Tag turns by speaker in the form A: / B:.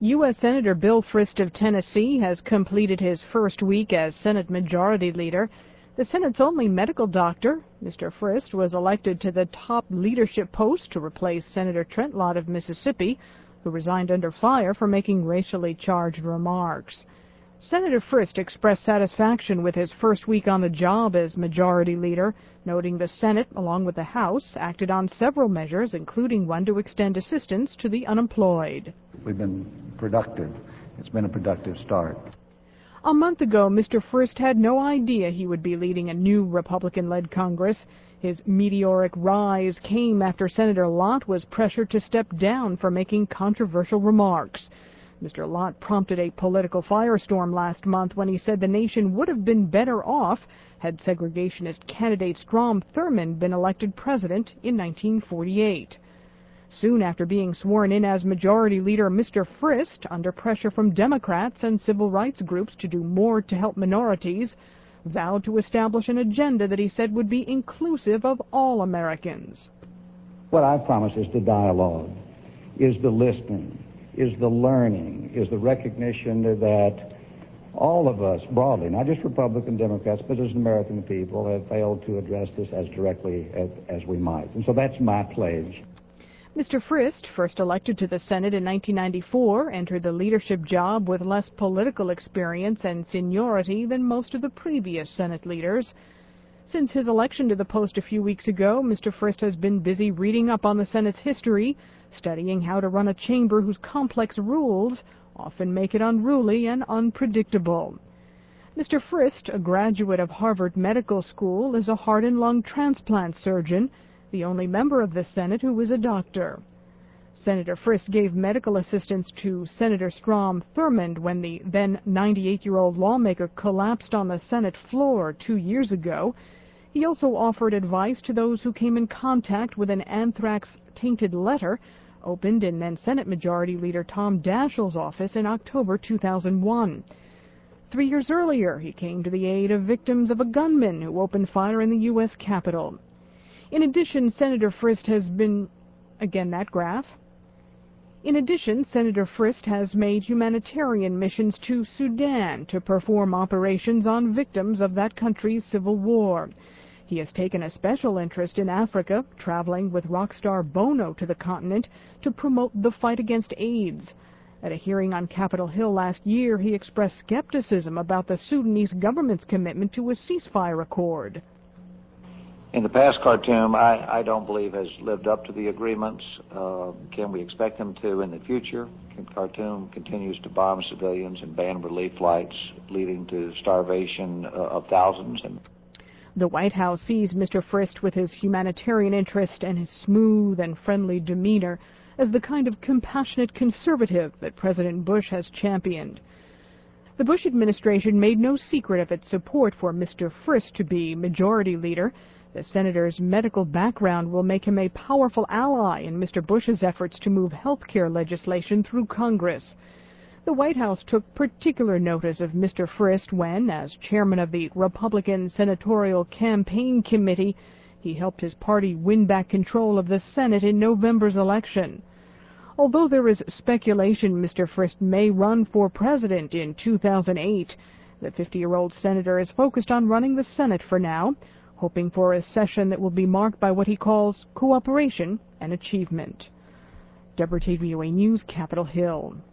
A: U.S. Senator Bill Frist of Tennessee has completed his first week as Senate Majority Leader. The Senate's only medical doctor, Mr. Frist was elected to the top leadership post to replace Senator Trent Lott of Mississippi, who resigned under fire for making racially charged remarks. Senator Frist expressed satisfaction with his first week on the job as Majority Leader, noting the Senate, along with the House, acted on several measures, including one to extend assistance to the unemployed.
B: We've been productive. It's been a productive start.
A: A month ago, Mr. Frist had no idea he would be leading a new Republican-led Congress. His meteoric rise came after Senator Lott was pressured to step down for making controversial remarks. Mr. Lott prompted a political firestorm last month when he said the nation would have been better off had segregationist candidate Strom Thurmond been elected president in 1948. Soon after being sworn in as Majority Leader, Mr. Frist, under pressure from Democrats and civil rights groups to do more to help minorities, vowed to establish an agenda that he said would be inclusive of all Americans.
C: What I promise is the dialogue, is the listening, is the learning, is the recognition that all of us broadly, not just Republican Democrats, but as American people, have failed to address this as directly as we might. And so that's my pledge.
A: Mr. Frist, first elected to the Senate in 1994, entered the leadership job with less political experience and seniority than most of the previous Senate leaders. Since his election to the post a few weeks ago, Mr. Frist has been busy reading up on the Senate's history, studying how to run a chamber whose complex rules often make it unruly and unpredictable. Mr. Frist, a graduate of Harvard Medical School, is a heart and lung transplant surgeon, the only member of the Senate who is a doctor. Senator Frist gave medical assistance to Senator Strom Thurmond when the then 98-year-old lawmaker collapsed on the Senate floor 2 years ago. He also offered advice to those who came in contact with an anthrax-tainted letter opened in then Senate Majority Leader Tom Daschle's office in October 2001. 3 years earlier, he came to the aid of victims of a gunman who opened fire in the U.S. Capitol. In addition, Senator Frist has been... Again, that graph. In addition, Senator Frist has made humanitarian missions to Sudan to perform operations on victims of that country's civil war. He has taken a special interest in Africa, traveling with rock star Bono to the continent to promote the fight against AIDS. At a hearing on Capitol Hill last year, he expressed skepticism about the Sudanese government's commitment to a ceasefire accord.
D: In the past, Khartoum, I don't believe has lived up to the agreements. Can we expect them to in the future? Khartoum continues to bomb civilians and ban relief flights, leading to starvation of thousands.
A: The White House sees Mr. Frist, with his humanitarian interest and his smooth and friendly demeanor, as the kind of compassionate conservative that President Bush has championed. The Bush administration made no secret of its support for Mr. Frist to be Majority Leader. The senator's medical background will make him a powerful ally in Mr. Bush's efforts to move health care legislation through Congress. The White House took particular notice of Mr. Frist when, as chairman of the Republican Senatorial Campaign Committee, he helped his party win back control of the Senate in November's election. Although there is speculation Mr. Frist may run for president in 2008, the 50-year-old senator is focused on running the Senate for now, hoping for a session that will be marked by what he calls cooperation and achievement. Deborah Tate, VOA News, Capitol Hill.